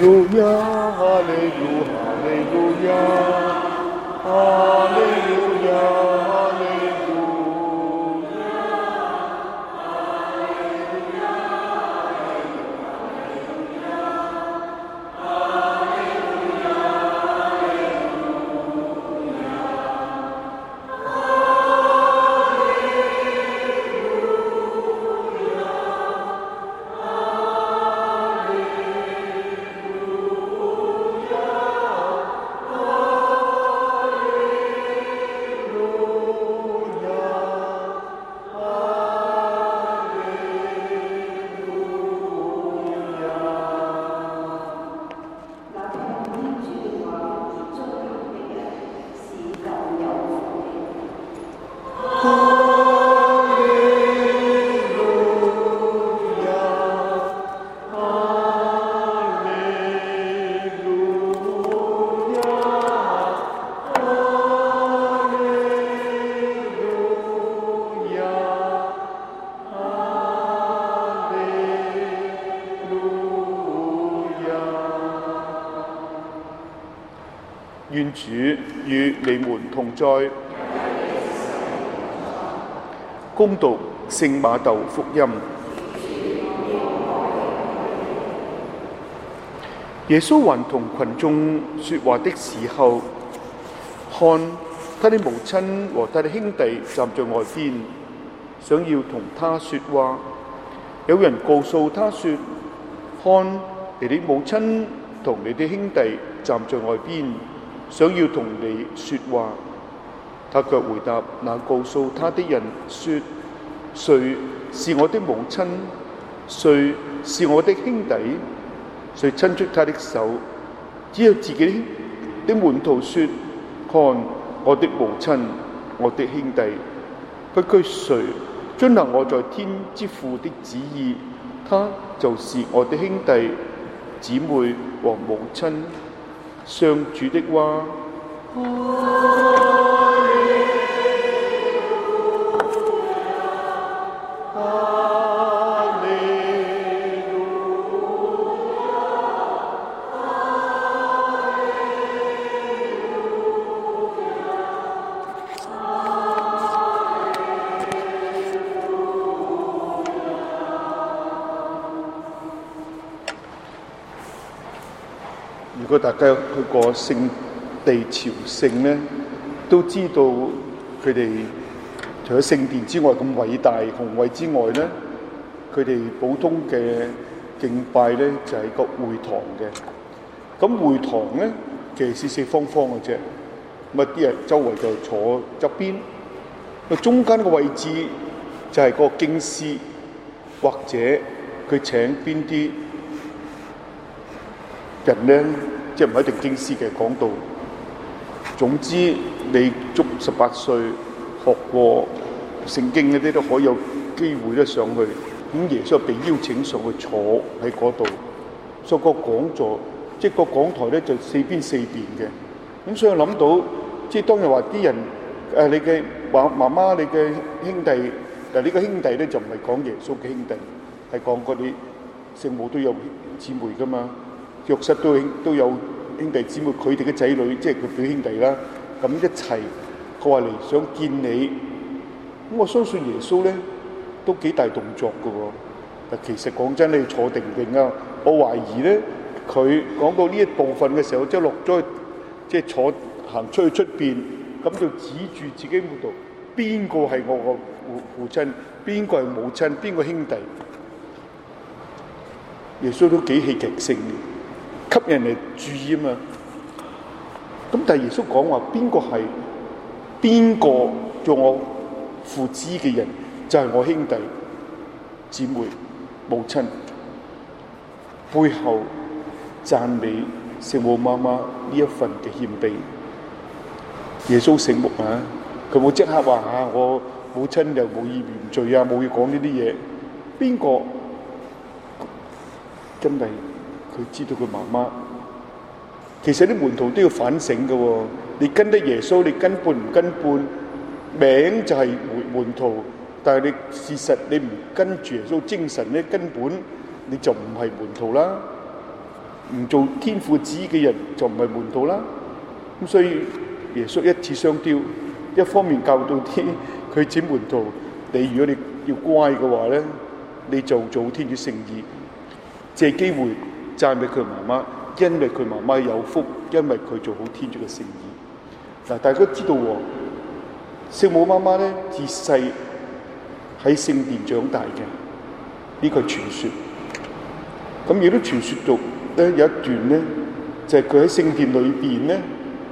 路亞，哈利路，哈利路亞，哈利路亞，哈利路願主與你們同在。恭讀聖馬竇福音。耶穌還同群眾說話的時候，看他的母親和他的兄弟站在外邊，想要同他說話。有人告訴他說：看，你的母親同你的兄弟站在外邊，想要同你說話。他卻回答那告訴他的人說：誰是我的母親？誰是我的兄弟？誰伸出他的手，只有自己的門徒說：看，我的母親，我的兄弟。不拘誰遵行我在天之父的旨意，他就是我的兄弟、姊妹和母親。上主的話。如果大家有去過聖地朝聖呢，都知道佢哋除咗聖殿之外咁偉大宏偉之外呢，佢哋普通嘅敬拜呢就係個會堂嘅。咁會堂呢其實四四方方嘅啫，咁啲人周圍就坐側邊，個中間嘅位置就係個經師，或者佢請邊啲人呢，即係唔係一定經師嘅講道。總之你足18歲學過聖經嗰啲都可以有機會咧上去。咁耶穌被邀請上去坐喺嗰度，所以個講座即係個講台咧就四邊嘅。咁所以諗到即係當日話啲人你嘅媽媽、你嘅兄弟，嗱呢個兄弟咧就唔係講耶穌嘅兄弟，係講嗰啲聖母都有姊妹噶嘛。約瑟都有兄弟姊妹，佢哋嘅仔女即係佢表兄弟啦。咁一齊，佢話嚟想見你。咁我相信耶穌咧都幾大動作㗎喎。但其實講真，你坐定定啊！我懷疑咧，佢講到呢一部分嘅時候，即係落咗去，即係坐行出去出邊，咁就指住自己門徒，邊個係我個父親？邊個係母親？邊個兄弟？耶穌都幾戲劇性嘅，吸引人嚟注意啊嘛。咁但係耶穌講話邊個做我父子嘅人，就係我兄弟、姊妹、母親。背後讚美聖母媽媽呢一份嘅謙卑。耶穌醒目啊，佢冇即刻話我母親又冇意原罪啊，冇要講呢啲嘢。邊個真係佢知道佢媽媽？其實啲門徒都要反省嘅喎。你跟得耶穌，你跟半唔跟半，名就係門徒，但係你事實你唔跟住耶穌精神咧，根本你就唔係門徒啦。 唔做天父旨意嘅人就唔係門徒啦。咁所以耶穌一次雙雕，一方面教導啲佢指門徒，如果你要乖嘅話咧，你就做天主聖意，借機會讚美佢媽媽，因為佢媽媽有福，因為佢做好天主嘅聖意。嗱，大家都知道喎，聖母媽媽咧自細喺聖殿長大嘅，呢個係傳說。咁亦都傳說到咧有一段咧，就係佢喺聖殿裏邊咧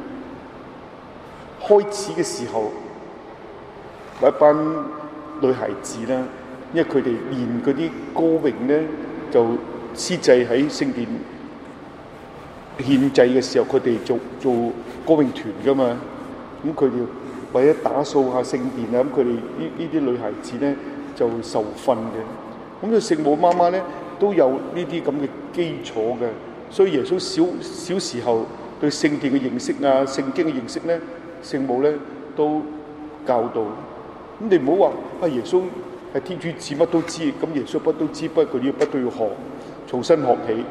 開始嘅時候，一班女孩子啦，因為佢哋練嗰啲歌詠咧，就司祭喺聖殿獻祭嘅時候，佢哋做歌詠團噶嘛。咁佢哋為咗打掃下聖殿啊，咁佢哋呢啲女孩子咧就受訓嘅。咁就聖母媽媽咧都有呢啲咁嘅基礎嘅，所以耶穌小時候對聖殿嘅認識啊、聖經嘅認識咧，聖母咧都教導。咁你唔好話耶穌係天主子乜都知，咁耶穌乜都知，不過佢乜都要學，重新學起。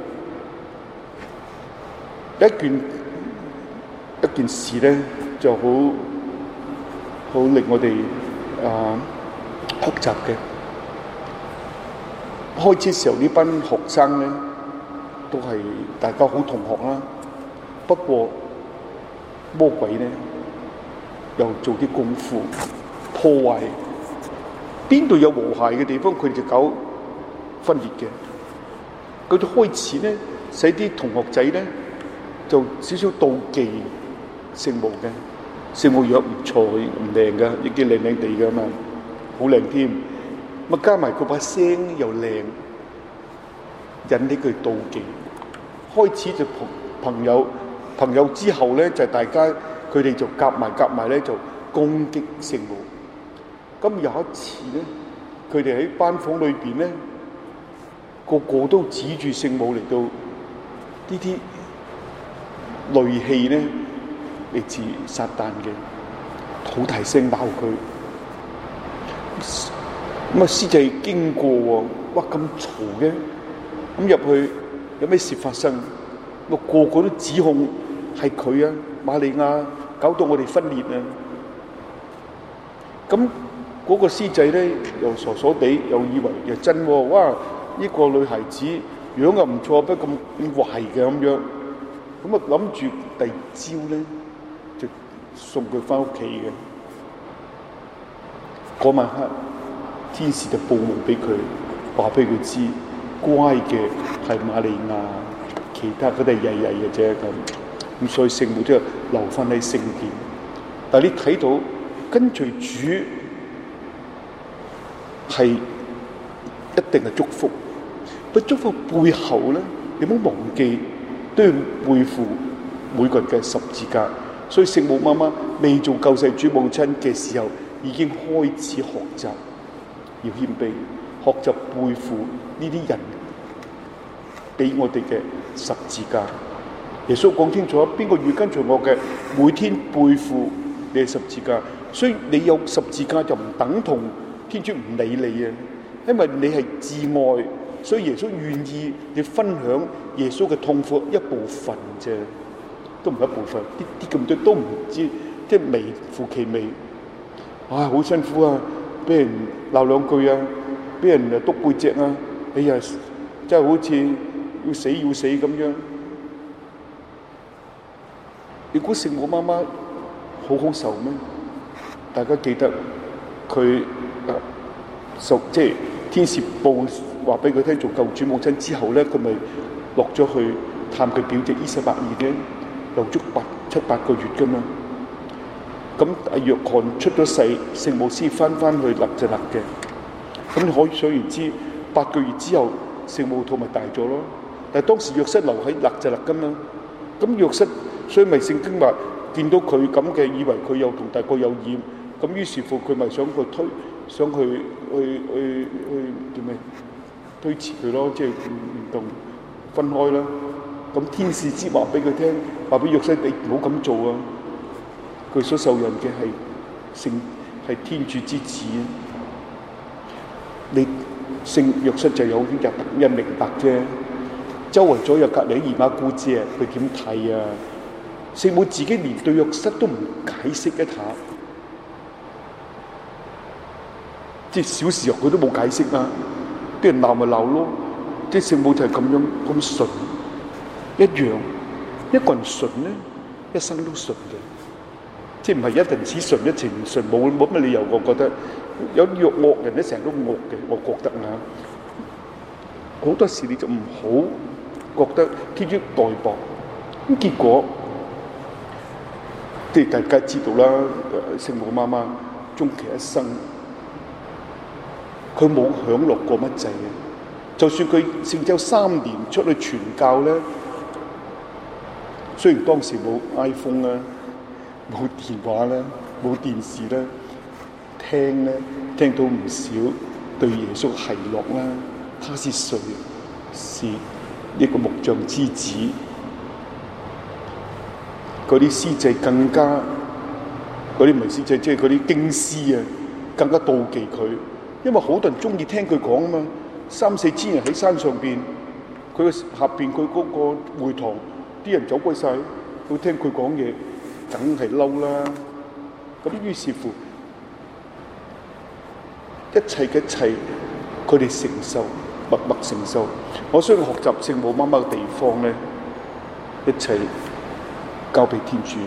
一件事咧就好令我哋學習嘅。開始時候呢班學生咧都係大家好同學啦，不過魔鬼咧又做啲功夫破壞，邊度有和諧嘅地方佢哋就搞分裂嘅。佢哋開始咧使啲同學仔咧就少少妒忌聖母嘅。聖母樣唔錯，唔靚噶，亦幾靚靚地噶嘛，好靚添。咁加埋佢把聲又靚，引起佢妒忌。開始就朋友之後咧，就大家佢哋就夾埋咧，就攻擊聖母。咁有一次咧，佢哋喺班房裏邊咧，個個都指住聖母嚟到呢啲戾氣咧嚟自撒旦嘅，好大聲鬧佢。咁司祭經過喎，哇咁嘈嘅，咁入去有咩事發生？個個都指控係佢啊，瑪利亞搞到我哋分裂啊！咁嗰個司祭咧又傻傻地，又以為又真喎，哇！呢個女孩子樣又唔錯，不過咁壞嘅咁樣，咁啊諗住第二朝咧就送佢翻屋企嘅。嗰晚黑，天使就報夢俾佢，話俾佢知，乖嘅係瑪利亞，其他嗰啲係曳曳嘅啫咁。咁所以聖母都係留翻喺聖殿。但係你睇到跟隨主係一定係祝福，不過祝福背後咧，你唔好忘記都要背負每個人嘅十字架。所以聖母媽媽未做救世主母親嘅時候，已經開始學習要謙卑，學習背負呢啲人俾我哋嘅十字架。耶穌講清楚，邊個願跟隨我嘅，每天背負你嘅十字架。所以你有十字架就唔等同天主唔理你啊，因為你係至愛，所以耶穌願意你分享耶穌嘅痛苦一部分啫，都唔係一部分，啲咁多都唔知，即係微乎其微。哇，好辛苦啊！俾人鬧兩句啊，俾人督背脊啊，哎呀，真係好似要死咁樣。你估聖母媽媽好受咩？大家記得佢即係天使報話俾佢聽做救主母親之後咧，佢咪落咗去探佢表姐伊撒伯爾嘅，留足7、8個月噶嘛。咁約翰出咗世，聖母先翻去納匝肋嘅。咁你可以想而知，8個月之後聖母肚咪大咗咯。但係當時約瑟留喺納匝肋噶嘛。咁約瑟所以咪聖經話見到佢咁嘅，以為佢又同大個有染，咁於是乎佢咪想去叫咩推辭佢咯，即係唔同分開啦。咁天使之話俾佢聽，話俾約瑟你唔好咁做啊！佢所受孕嘅係天主之子，你聖約瑟就有啲人明白啫。 周圍左右隔離姨媽姑姐佢點睇啊？聖母自己連對約瑟都唔解釋一下，即係小時候佢都冇解釋啦，俾人鬧咪鬧咯。即係聖母就係咁樣咁順一樣，一個人順咧，一生都順嘅，即係唔係一陣子順一陣唔順，冇乜理由。我覺得有啲惡人咧成日都惡嘅，我覺得啊，好多時你就唔好覺得天主待薄，咁結果即係大家知道啦，聖母媽媽終其一生，佢冇享樂過乜滯嘅。就算佢聖週3年出去傳教咧，雖然當時冇 iPhone 啦，冇電話啦，冇電視啦，聽到唔少對耶穌奚落啦，他是誰？是一個木匠之子。嗰啲司祭更加，嗰啲唔係司祭，即係嗰啲經師啊，更加妒忌佢，因為好多人中意聽佢講啊嘛。3-4千人喺山上邊，佢嘅下邊佢嗰個會堂啲人走鬼晒，佢聽佢講嘢，梗係嬲啦。咁於是乎，一切嘅一切，佢哋承受，默默承受。我需要學習聖母媽媽嘅地方咧，一切交俾天主，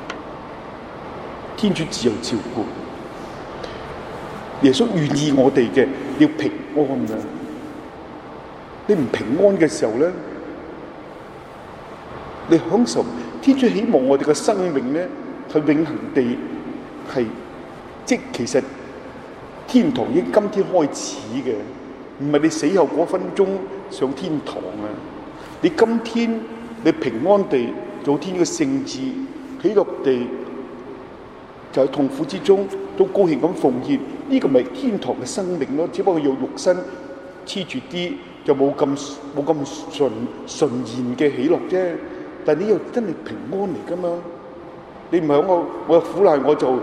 天主自有照顧。耶穌願意我哋嘅要平安啊！你唔平安嘅時候咧，你享受天主希望我哋嘅生命咧係永恆地係，即其實天堂已經今天開始嘅，唔係你死後嗰分鐘上天堂啊！你今天你平安地做天嘅聖子，喜樂地就喺痛苦之中都高興咁奉獻，呢個咪天堂嘅生命咯。只不過用肉身黐住啲，就冇咁純然嘅喜樂啫。但係你又真係平安嚟噶嘛？你唔係我有苦難我就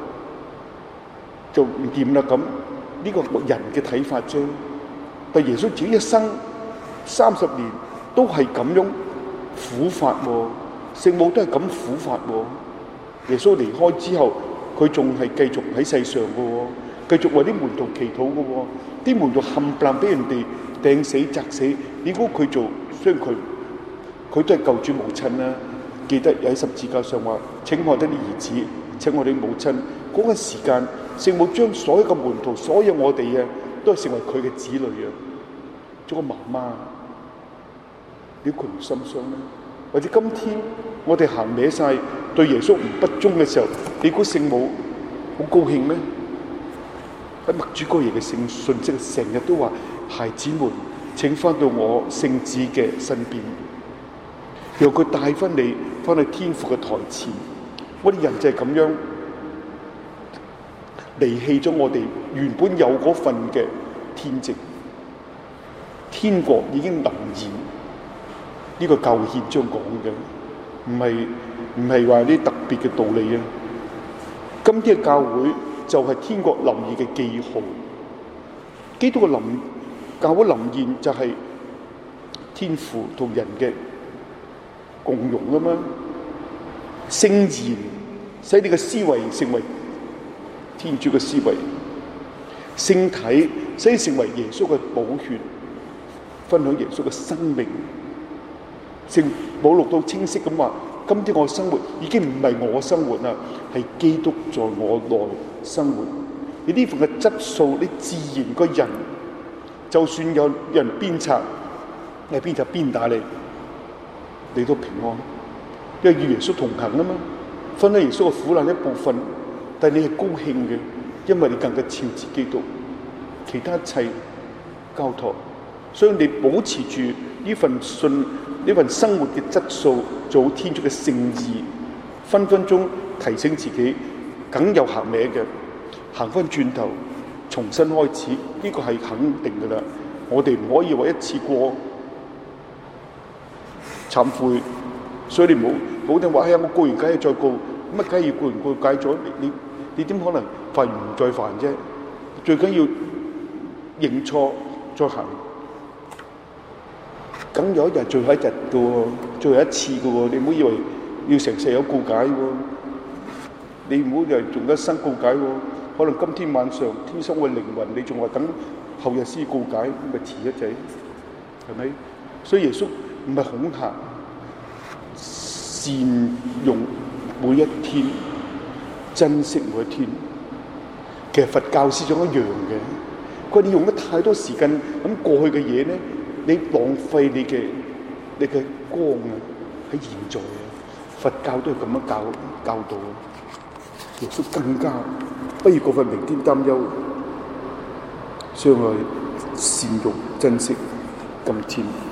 唔掂啦咁，呢個人嘅睇法啫。但耶穌自己一生30年都係咁樣苦法喎，聖母都係咁苦法喎。耶穌離開之後，佢仲係繼續喺世上嘅喎，繼續為啲門徒祈禱嘅喎。啲門徒冚唪唥俾人哋掟死砸死，你估佢做？雖然佢都係救主母親啦。記得喺十字架上話：請我的兒子，請我的母親。嗰個時間，聖母將所有嘅門徒，所有我哋啊，都係成為佢嘅子女啊，做個媽媽。你估佢唔心傷咩？或者今天我哋行歪晒，對耶穌唔不忠嘅時候，你估聖母好高興咩？喺默主哥爺嘅信息成日都話：孩子們，請翻到我聖子嘅身邊，讓佢帶翻你翻去天父嘅台前。我哋人就係咁樣離棄咗我哋原本有嗰份嘅天職，天國已經臨現。呢個教憲章講嘅，唔係話啲特別嘅道理啊。今天嘅教會就係天國臨現嘅記號。基督嘅教會臨現就係天父同人嘅共融啊嘛。聖言使你嘅思維成為天主嘅思維，聖體使你成為耶穌嘅寶血，分享耶穌嘅生命。聖保祿都清晰咁話：今天我生活已經唔係我生活啦，係基督在我內生活。你呢份嘅質素，你自然個人，就算有人鞭策，你鞭策鞭打你，你都平安，因為與耶穌同行啊嘛，分享耶穌嘅苦難一部分，但係你係高興嘅，因為你更加肖似基督，其他一切交託。所以你保持住呢份信。呢份生活嘅質素，做天主嘅聖意，分分鐘提醒自己，梗有行歪嘅，行翻轉頭，重新開始，呢個係肯定嘅啦。我哋唔可以話一次過懺悔，所以你唔好聽話，哎呀，我告完梗係再告，乜梗係要告完告解咗，你點可能犯完唔再犯啫？最緊要認錯再行。 梗有一日最後一日嘅喎，最後一次嘅喎，你唔好以為要成世有告解喎，你唔好以為仲有一生告解喎，可能今天晚上天生嘅靈魂，你仲話等後日先告解，咁咪遲一陣，係咪？所以耶穌唔係恐嚇，善用每一天，珍惜每一天。其實佛教思想一樣嘅，佢話你用得太多時間咁過去嘅嘢咧，你浪費你嘅光啊！喺現在啊，佛教都係咁樣教導啊。耶穌更加不如過份明天擔憂，相愛善用珍惜今天。